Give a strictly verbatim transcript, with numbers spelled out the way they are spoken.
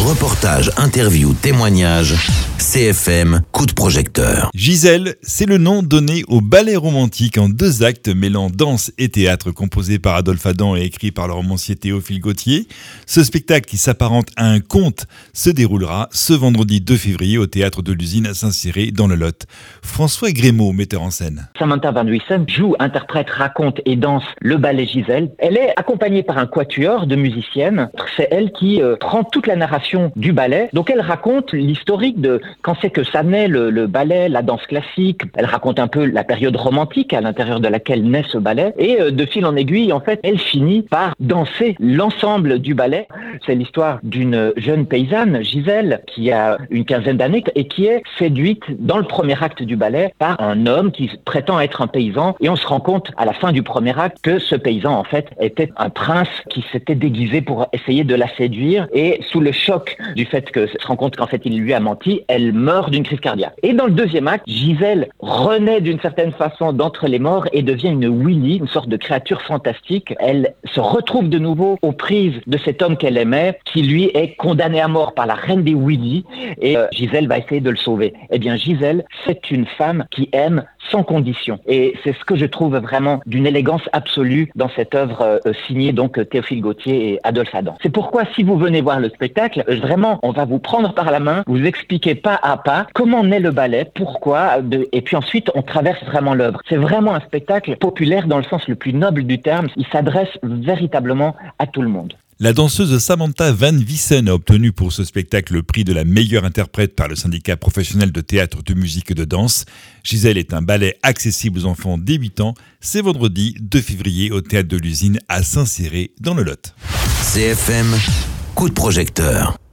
Reportages, interviews, témoignages, C F M, coup de projecteur. Gisèle, c'est le nom donné au ballet romantique en deux actes mêlant danse et théâtre, composé par Adolphe Adam et écrit par le romancier Théophile Gautier. Ce spectacle, qui s'apparente à un conte, se déroulera ce vendredi deux février au théâtre de l'Usine à Saint-Céré dans le Lot. François Grémaud, metteur en scène. Samantha Van Huysen joue, interprète, raconte et danse le ballet Gisèle. Elle est accompagnée par un quatuor de musiciennes. C'est elle qui euh, prend toute la narration du ballet. Donc elle raconte l'historique de quand c'est que ça naît, le, le ballet, la danse classique. Elle raconte un peu la période romantique à l'intérieur de laquelle naît ce ballet. Et euh, de fil en aiguille, en fait, elle finit par danser l'ensemble du ballet. C'est l'histoire d'une jeune paysanne, Gisèle, qui a une quinzaine d'années et qui est séduite dans le premier acte du ballet par un homme qui prétend être un paysan. Et on se rend compte à la fin du premier acte que ce paysan, en fait, était un prince qui s'était déguisé pour essayer de la séduire. Et sous le choc du fait que se rend compte qu'en fait il lui a menti, elle meurt d'une crise cardiaque. Et dans le deuxième acte, Gisèle renaît d'une certaine façon d'entre les morts et devient une Willy, une sorte de créature fantastique. Elle se retrouve de nouveau aux prises de cet homme qu'elle aimait, qui lui est condamné à mort par la reine des Willy, et euh, Gisèle va essayer de le sauver. Eh bien Gisèle, c'est une femme qui aime sans condition. Et c'est ce que je trouve vraiment d'une élégance absolue dans cette œuvre euh, signée donc Théophile Gautier et Adolphe Adam. C'est pourquoi si vous venez voir le spectacle, vraiment on va vous prendre par la main, vous expliquer pas à pas comment naît le ballet, pourquoi, de... et puis ensuite on traverse vraiment l'œuvre. C'est vraiment un spectacle populaire dans le sens le plus noble du terme. Il s'adresse véritablement à tout le monde. La danseuse Samantha Van Huysen a obtenu pour ce spectacle le prix de la meilleure interprète par le syndicat professionnel de théâtre, de musique et de danse. Gisèle est un ballet accessible aux enfants dès huit ans. C'est vendredi deux février au théâtre de l'Usine à Saint-Céré dans le Lot. C F M, coup de projecteur.